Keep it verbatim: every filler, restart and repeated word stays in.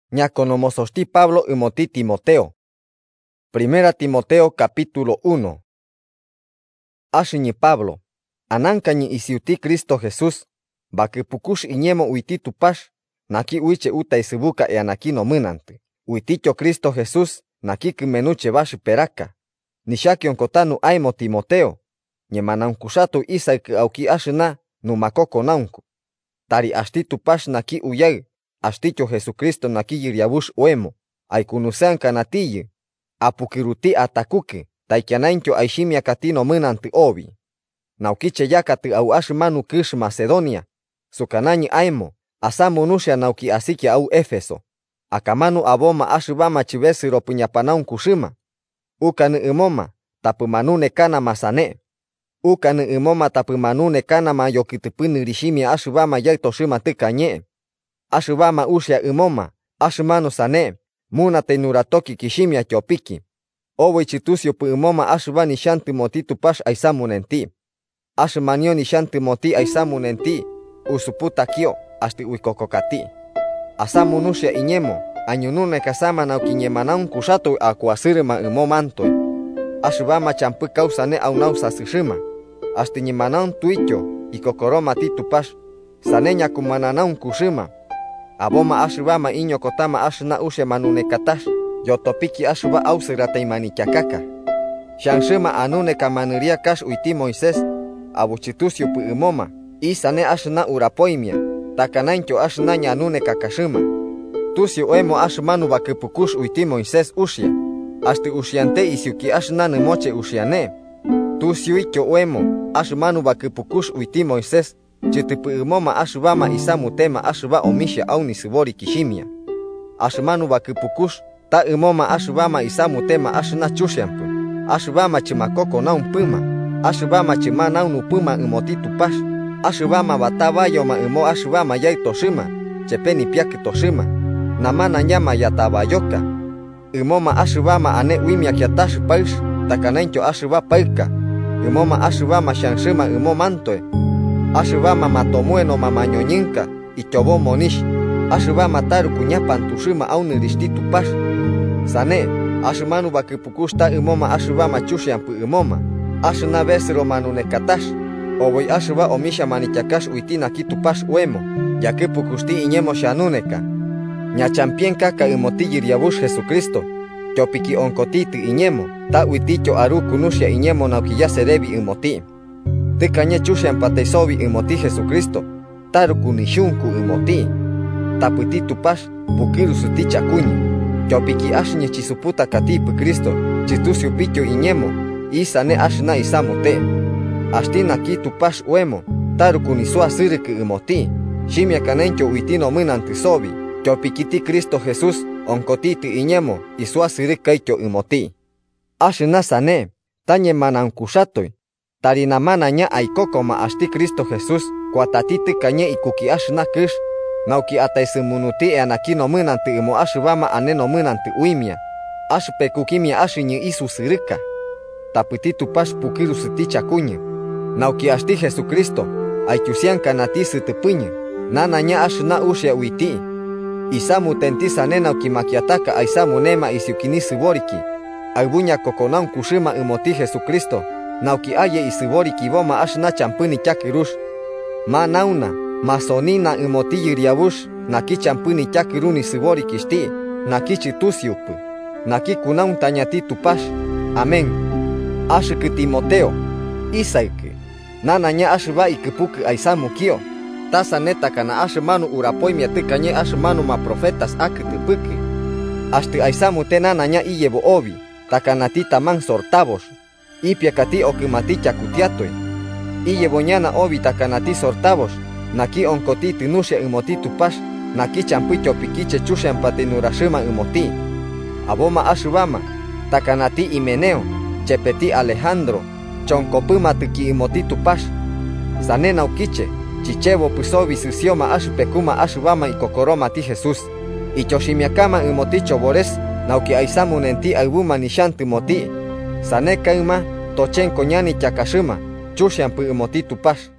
Ñaconomososti Pablo imoti Timoteo. Primera Timoteo capítulo uno. Ashiñi Pablo, anancañi isiuti Cristo Jesús, bakepukush iñemo uiti tupash, naki uiche uta isibuka e anaki no munante, uiticho Cristo Jesús, naki menuche bash peraka. Nishaki onkotanu aimo Timoteo, ñemanankushatu isaik auki ashna, numakoko naunku. Tari ashti tupash naki uyay, ashticho Jesucristo naki yiriabush oemo, aikunusean kanatiyi, apukiruti atakuke, taikianaincho aishimia katino munanti obi. Naukiche yakati au ashmanu kish Macedonia, sukanañi aimo, asamunusha nauki asikia au Efeso. Akamanu aboma ashbama chivesiro puñapanaun kushima. Ukanu imoma, tapumanune kana masane. Ukanu imoma tapumanune kana mayokitipuni rishimia ashbama yaitoshima tikanye. Ashbama ushia imoma, ashmanu sane, muna tenuratoki kishimia chopiki. Owe chitusio pu imoma ashbani shanti moti tupash aisamunenti. Ashmanio ni shanti moti aisamunenti, usuputa kio, asti uikokokati. Asamunushia iñemo, añunune kasama naukiñemanaun kushato akuasirima imomantoi. Ashbama champu kausane au nausa sishima. Asti ñemanaun tuicho, ikokoroma ti tupash, saneña kumananaun kushima. Aboma ashbama iño kotama ashna ushe manune katash, yotopiki ashba ausirata imanichakaka. Shanshima anune kamaniria kash uiti Moisés, abuchitusio pu imoma, isane ashna urapoimia, takanaincho ashna ñanune kakashima. Tusio emo ashmanu bakepukush uiti Moisés ushia, asti ushiante isiuki ashna nimoche ushiane. Tusio icho emo, ashmanu bakepukush uiti Moisés, chitipu imoma ashbama isamutema ashba omisha au nisibori kishimia. Ashmanu bakepukush, ta imoma ashbama isamutema ashna chushampu, ashbama chimakoko naun puma, ashbama chima naunu puma imoti tupash, ashbama batabayoma imo ashbama yai toshima, chepeni piaki toshima, namana nyama yatabayoka. Imoma ashbama ane uimia kiatash paish, takanaincho ashba paika, imoma ashbama shanshima imo mantoe. Ashbama matomueno mamañoñinka, ichobo monish, ashbama taru kuñapan tushima au nirishti tupash. Sane, ashmanu bakepukushta imoma ashbama chushampu imoma, ashna besiro manune katash, oboy ashba omisha manichakash uitina kitupash uemo, yakepukushti iñemo shanuneka. Ñachampien kaka imoti yiriabush Jesucristo, chopiki onkotiti iñemo, ta uiticho aru kunushia iñemo naukiya serebi imoti. Tikañe chushampateisobi imoti Jesucristo, taru kunishunku imoti. Taputi tupash, bukiru suti chakuñi. Chopiki ashñe chisuputa katipu Cristo, chitusio picho iñemo, isane ashna isamute. Ashtina ki tupash uemo, taru kunisua siriki imoti, shimia kanencho uitino munantisobi, chopikiti Cristo Jesús, onkotiti iñemo, isua sirikaicho imoti. Ashna sane, tañe manankushatoi, tarinamana ña aikokoma ashti Cristo Jesús, kuatatiti kañe ikuki ashna kish, nauki ataisimunuti e anakino munanti imo ashbama aneno munanti uimia, ashpekukimia ashiñi isu sirika. Taputi tupash pukiru siti chakuñi. Nauki ashti Jesucristo, aichusian kanati sitipuñi, nana ña ashna ushia uiti. Isamu tentisane nauki makiataka aisamu nema isiukini siboriki. Albuña kokonaun kushima imoti Jesucristo, nauki aye isiboriki boma ashna champuni chakirush. Ma nauna, masonina imoti yiriabush, naki champuni chakiruni sibori kishti, naki chitusiupu, naki kunaun tañati tupash. Amén. Ashiki Timoteo, isaiki, nana ña ashba ikipuki aisamu kio, tasa neta kana ashmanu urapoimia tikañe ashmanu ma profetas akitipuki. Ashti aisamu te nana ña iyebo obi, takanati taman sortabos, ipia kati okimati chakutiatoi. Iyebo ñana obi takanati sortabos, naki onkoti tinusha imoti tupash, naki champuicho pikiche chushampati nurashima imoti. Aboma ashbama, takanati Imeneo, chepeti Alejandro, chonkopuma tiki imoti tupash. Sane naukiche, chichevo pusobi susioma ashpekuma ashbama ikokoroma ti Jesús. Ichoshimiakama imoti chobores, nauki aisamunenti albuma nishanti moti. Sane kaima, tochenko ñani chakashima, chushampu imoti tupash.